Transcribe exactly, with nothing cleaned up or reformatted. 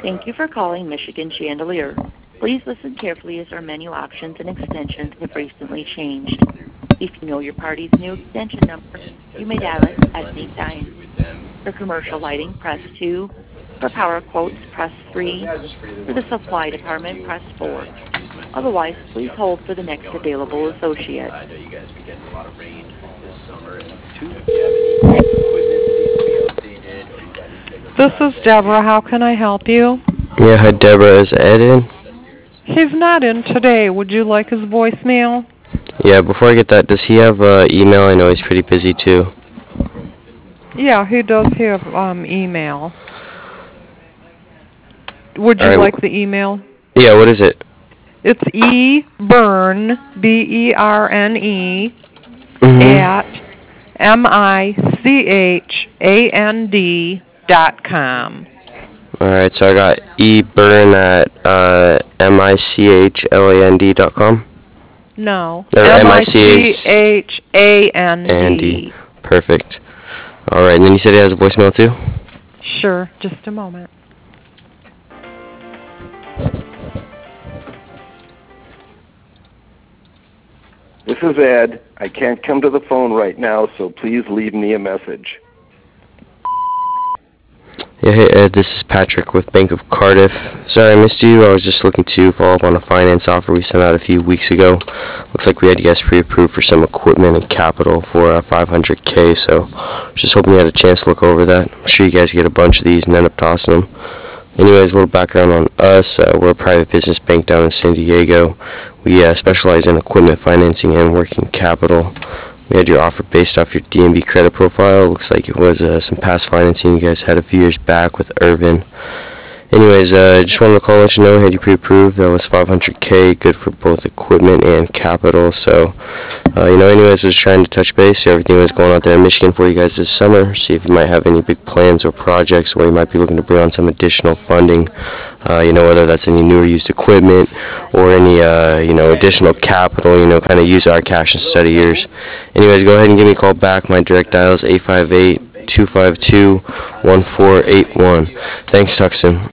Thank you for calling Michigan Chandelier. Please listen carefully as our menu options and extensions have recently changed. If you know your party's new extension number, you may dial it at any time. For commercial lighting, press two. For power quotes, press three. For the supply department, press four. Otherwise, please hold for the next available associate. I know you guys be getting a lot of rain this summer. And two, if you have any equipment that needs to be updated or you got any bigger This is projects. Deborah. How can I help you? Yeah, hi Deborah, is Ed in? He's not in today. Would you like his voicemail? Yeah, before I get that, does he have uh, email? I know he's pretty busy too. Yeah, he does have um, email. Would you All right. like the email? Yeah, what is it? It's ebern, B E R N E, Mm-hmm. at M I C H A N D dot com. Alright, so I got eburn at uh, M I C H L A N D dot com. No, M M I I C C H A N D. Perfect. Alright, and then you said he has a voicemail too? Sure, just a moment. This is Ed. I can't come to the phone right now, so please leave me a message. Yeah, hey Ed, this is Patrick with Bank of Cardiff. Sorry I missed you. I was just looking to follow up on a finance offer we sent out a few weeks ago. Looks like we had you guys pre-approved for some equipment and capital for uh, five hundred K, so just hoping you had a chance to look over that. I'm sure you guys get a bunch of these and end up tossing them. Anyways, a little background on us. Uh, we're a private business bank down in San Diego. We uh, specialize in equipment financing and working capital. We had your offer based off your D N B credit profile. Looks like it was uh, some past financing you guys had a few years back with Irvin. Anyways, uh, just wanted to call and let you know I had you pre-approved. That was five hundred K, good for both equipment and capital. So, uh, you know, anyways, I was trying to touch base, see everything was going out there in Michigan for you guys this summer. See if you might have any big plans or projects where you might be looking to bring on some additional funding. Uh, you know, whether that's any new or used equipment or any, uh, you know, additional capital, you know, kind of use our cash instead of yours. Anyways, go ahead and give me a call back. My direct dial is eight five eight, two five two, one four eight one. Thanks, talk soon.